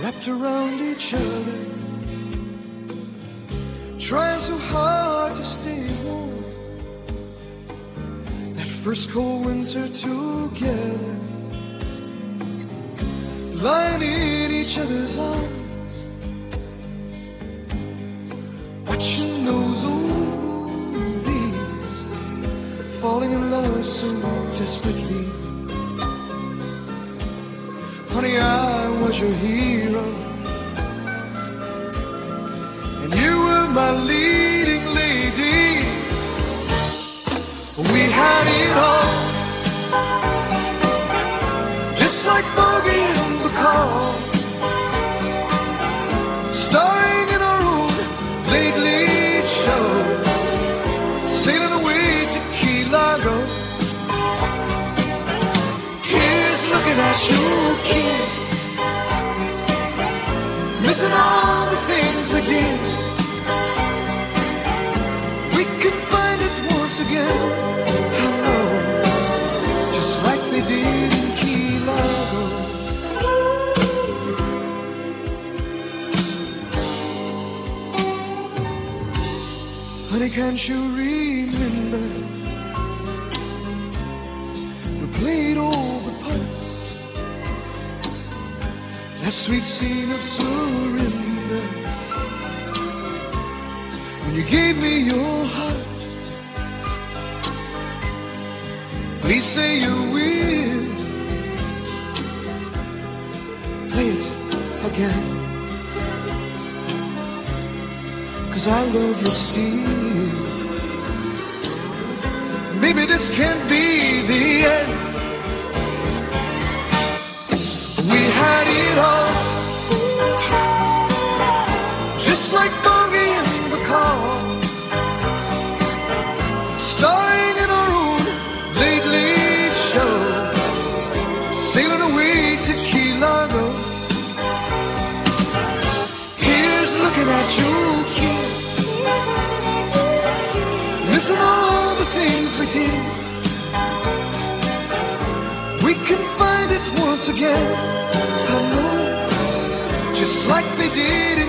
wrapped around each other, trying so hard to stay warm. That first cold winter together, lying in each other's arms, watching those old leaves falling in love so desperately. Honey, I was your hero, and you were my leading lady. We had it all, just like Bogey and Bacall, starring in our own late, late show, sailing away to Key Largo. Here's looking at you, kid, missing all the things we did. We can find it once again, I know, just like they did in Key Largo. Honey, can't you remember we played over putts, that sweet scene of surrender, when you gave me your heart? Please say you will play it again, 'cause I love you still. Maybe this can't be the end. We had it all, just like Bogey and Bacall, starring in our own late, late show, sailing away to Key Largo. Here's looking at you, kid, missing all the things we did. We can find it once again, I know, just like they did